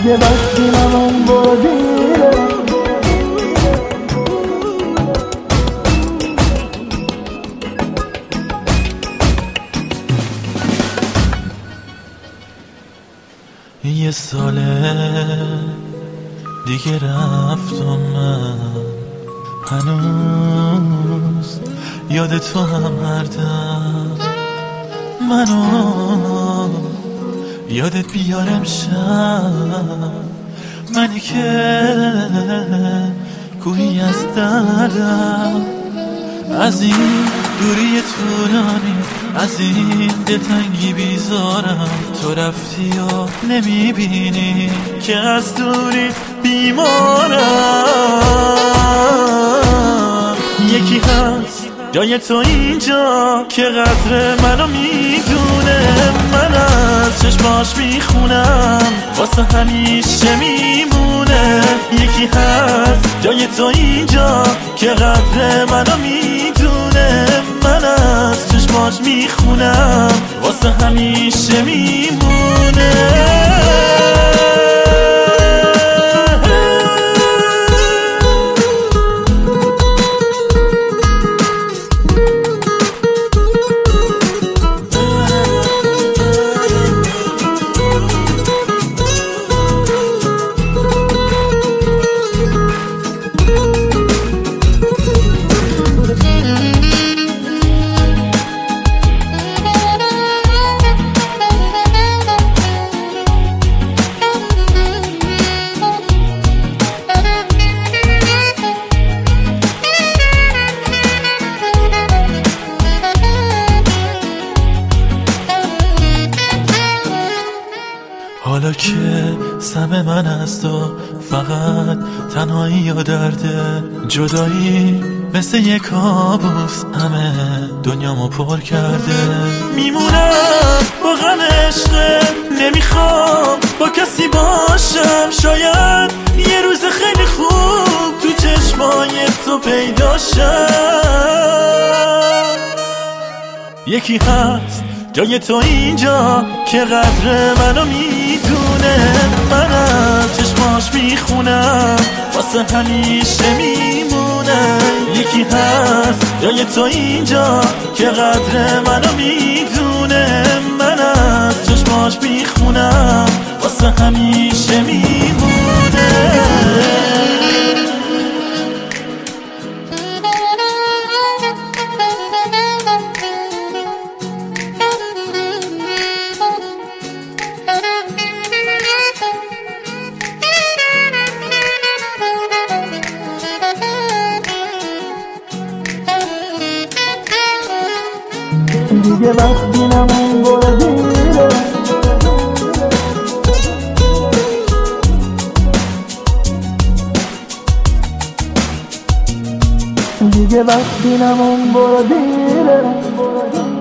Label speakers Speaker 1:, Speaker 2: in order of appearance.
Speaker 1: دیگه وقتی من برو دیره.
Speaker 2: یه ساله دیگه رفتم من، هنوز یاد تو هم هر دم منو یادت بیار امشب، منی که گویی از دردم، از این دوری طولانی، از این دلتنگی بیزارم. تو رفتی و نمیبینی که از دوری بیمارم. یکی هست جای تو اینجا که قدر منو میدونه، من از چشماش میخونم واسه همیشه میمونه. یکی هست جای تو اینجا که قدر منو میدونه، من از چشماش میخونم واسه همیشه میمونه. حالا که سم من از تو فقط تنهایی و درده، جدایی مثل یک کابوس همه دنیامو پر کرده. میمونم با غم عشقت، نمیخوام با کسی باشم، شاید یه روز خیلی خوب تو چشمای تو پیدا شم. یکی هست جای تو اینجا که قدر منو میدونه، من از چشماش میخونم واسه همیشه میمونه. یکی هست جای تو اینجا که قدر منو میدونه، من از چشماش میخونم واسه همیشه میمونه.
Speaker 1: دیگه وقتی من برو دیره. دیگه وقتی من برو دیره.